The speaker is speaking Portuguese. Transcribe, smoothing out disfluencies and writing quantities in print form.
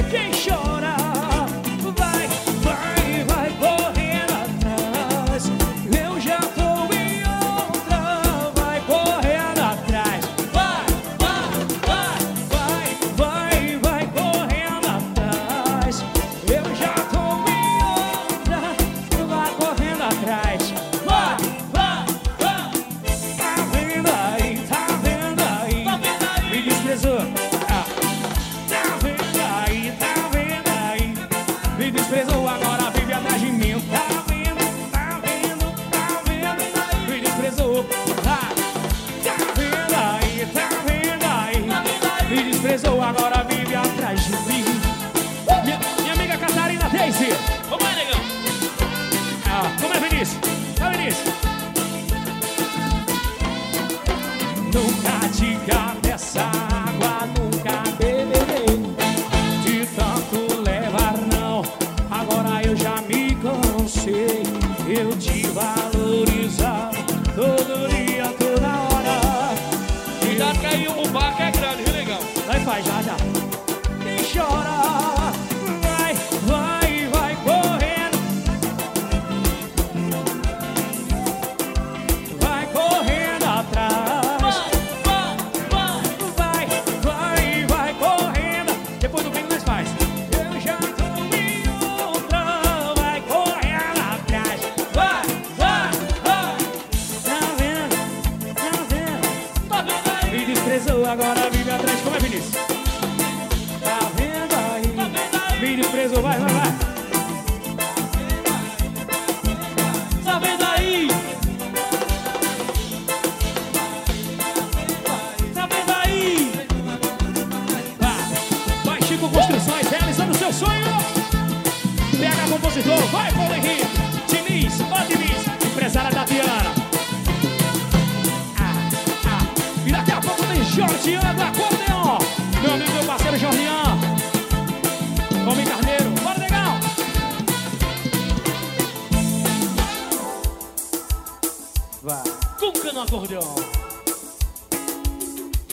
Quem chora vai, vai, vai correndo atrás. Eu já tô em outra, vai correndo atrás. Vai, vai, vai, vai, vai, vai correndo atrás. Eu já tô em outra, vai correndo atrás. Vai, vai, vai. Tá vendo aí, tá vendo aí, tá vendo aí. Me desprezou. Me desprezou, agora vive atrás de mim. Tá vendo, tá vendo, tá vendo. Me desprezou, tá vendo aí, tá vendo aí. Me desprezou, agora vive atrás de mim. Minha amiga Catarina Daisy. Vamos aí, negão. Como é, Vinícius? Tá, Vinícius? Nunca diga dessa água, nunca beberei. De tanto levar não, agora eu já me cansei. Eu te valorizar todo dia, toda hora. Cuidado que aí o barco é grande, viu, negão? Vai, faz, já, já. Quem chora, vai, vai, vai correndo. Vai correndo atrás. Vai, vai, vai correndo. Depois do bem nós faz. Eu já tô em outra, vai correndo atrás. Vai, vai, vai. Tá vendo, tá vendo. Tá vendo aí? Me desprezou, agora vive atrás. Como é, Vinícius? Tá vendo aí? Tá vendo aí? Me desprezou, vai, vai, vai. Tá vendo aí? Tá vendo aí? Vai, Chico Construções, realizando seu sonho. PH Compositor, vai, Paulo Henrique. Diniz, ó Diniz, empresária da Diana. E daqui a pouco tem Jordiana da Cor.